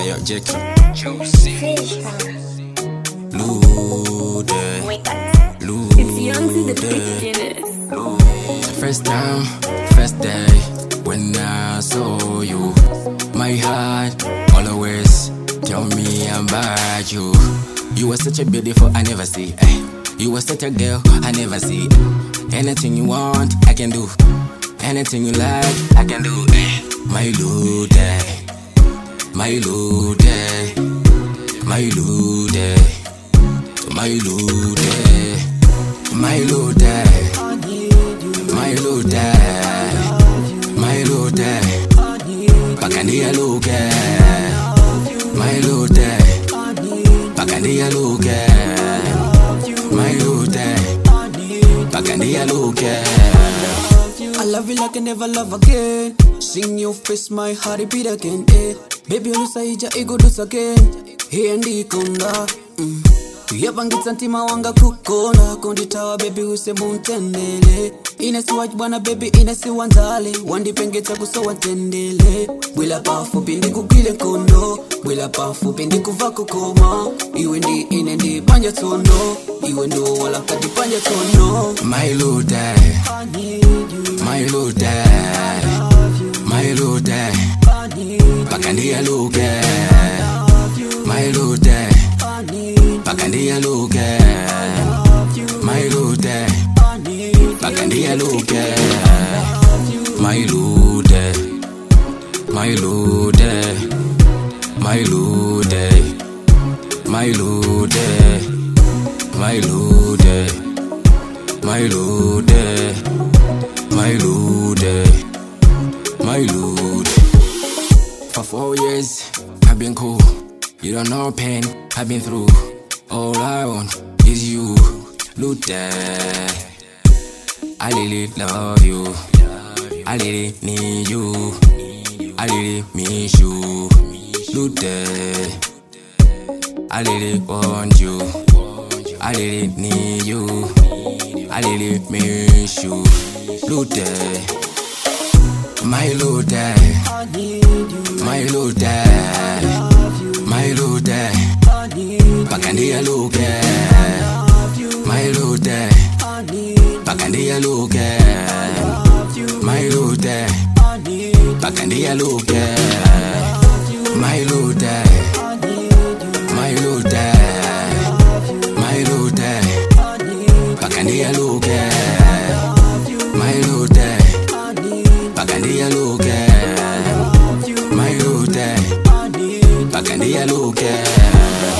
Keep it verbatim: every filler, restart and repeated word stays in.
Yo, Jackie. Juicy. Lude. Lude. It's young to the beginners. The first time, first day, when I saw you, my heart always tell me about you. You were such a beautiful, I never see. Eh. You were such a girl, I never see. Anything you want, I can do. Anything you like, I can do. Eh. My Lude, my Lude, my Lude, my Lude, my Lude, my Lude, my Lude, Pakandia Luke, my Lude, Pakandia Luke, my Lude, Pakandia Luke. I love you like I never love again. Sing your face, my heart beat again. Eh. Baby, you say ja ego do again. Hey, ndi konda. Mm. Tuyabangitsa ntima wanga kukona. Konditawa baby use muntendele. Inesi wajibwana baby inesi wanzale. Wandipengetsa kusowa tendele. Bwila pafu pindi kukile kondo. Bwila pafu pindi kuvako koma. Iwe ndi ine ndi panja tono. Iwe ndo wala kati panja tono. My Lude, my Lude, my Lude, Pakandia Luke, my Lude, Pakandia Luke, my Lude, Pakandia Luke, my Lude, my Lude, my Lude, my Lude, my Lude, my Lude, my Lude, my Lude. For four years, I've been cool. You don't know pain I've been through. All I want is you, Lude. I really love you. I really need you. I really miss you, Lude. I really want you. I really need you. I really miss you, Lude. My Lude, my Lude, my Lude, Pakandia Luke, my Lude, Pakandia Luke, my Lude, Pakandia Luke, my Lude, my Lude, my Lude, Pakandia Luke, my Lude, Pakandia Luke, my Lude, Pakandia Luke.